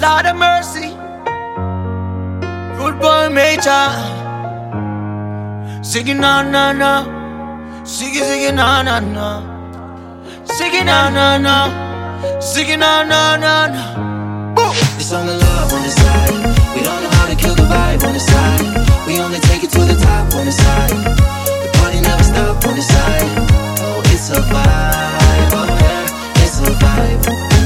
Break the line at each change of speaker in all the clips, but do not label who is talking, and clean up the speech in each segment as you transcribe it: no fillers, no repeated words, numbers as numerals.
Lord of mercy. Good boy major. Singing na na na. Singing na na na. Singing na na na. Singing na na na na.
It's on the love on the side. We don't know how to kill the vibe on the side. We only take it to the top on the side. The party never stop on the side. Oh, it's a vibe, oh yeah. It's a vibe.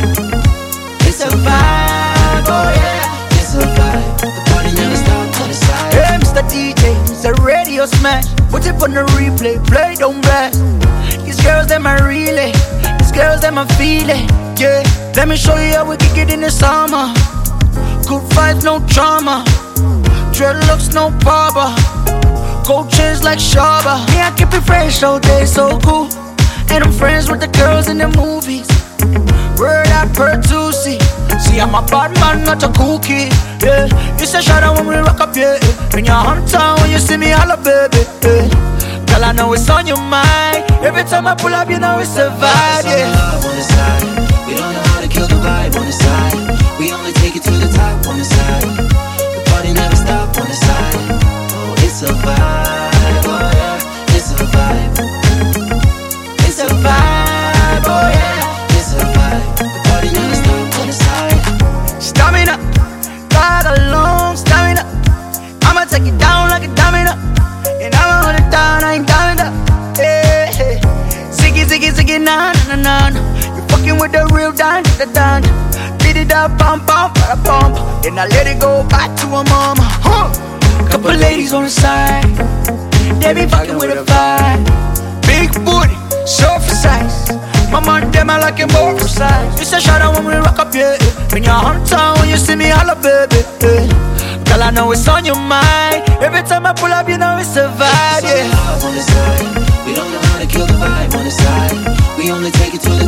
It's a vibe, oh yeah. It's a vibe. The party never stop on the side.
Hey, Mr. DJ, it's a radio smash. Put it on the replay, play, don't blast. These girls, them are relay. These girls, them are feeling. Yeah, let me show you how we kick it in the summer. Good vibes, no drama. Dreadlocks, no barber. Gold chains like Shabba. Yeah, I keep it fresh all day, so cool. And I'm friends with the girls in the movies. Word I per to see. See, I'm a bad man, not a cool kid. Yeah, it's a shout out when we rock up, yeah. When you're hometown, when you see me, holla, baby. Yeah. Girl, I know it's on your mind. Every time I pull up, you know it's a vibe, yeah.
Love on the side. We don't know how to kill the vibe on the side. We only take it to the top on the side. The party never stop on the side. Oh, it's a vibe, oh yeah. It's a vibe. It's a vibe, oh yeah. It's a vibe. The party never stop on the side.
Stamina, got a long stamina. I'ma take it down like a domino. And I'ma hold it down, I ain't down it up. Hey, hey. Ziggy, ziggy, ziggy, na na na na. You fucking with the real dan, da dan. Beat it up, pump, pump, pump. Then I let it go back to her mama. Couple ladies on the side, they be fucking with a vibe. Big booty, surface size. My man, them I like it more precise. It's a shout out when we rock up, yeah. When you're hometown, when you see me, holla, baby. Yeah. Girl, I know it's on your mind. Every time I pull up, you know it's a vibe, yeah.
Love on the side. We don't know how to kill the vibe on the side. We only take it to the